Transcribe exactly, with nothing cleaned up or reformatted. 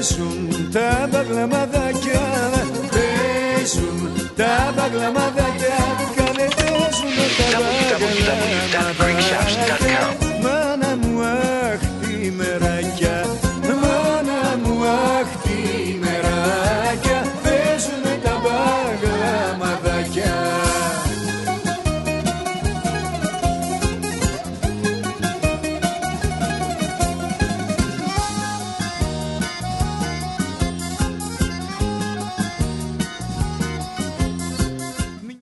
Πέσουν τα μπαγλαμαδάκια, πέσουν τα μπαγλαμαδάκια, κάνε πέσουν τα μπαγλαμαδάκια. Μάνα μου αχ τη μέρα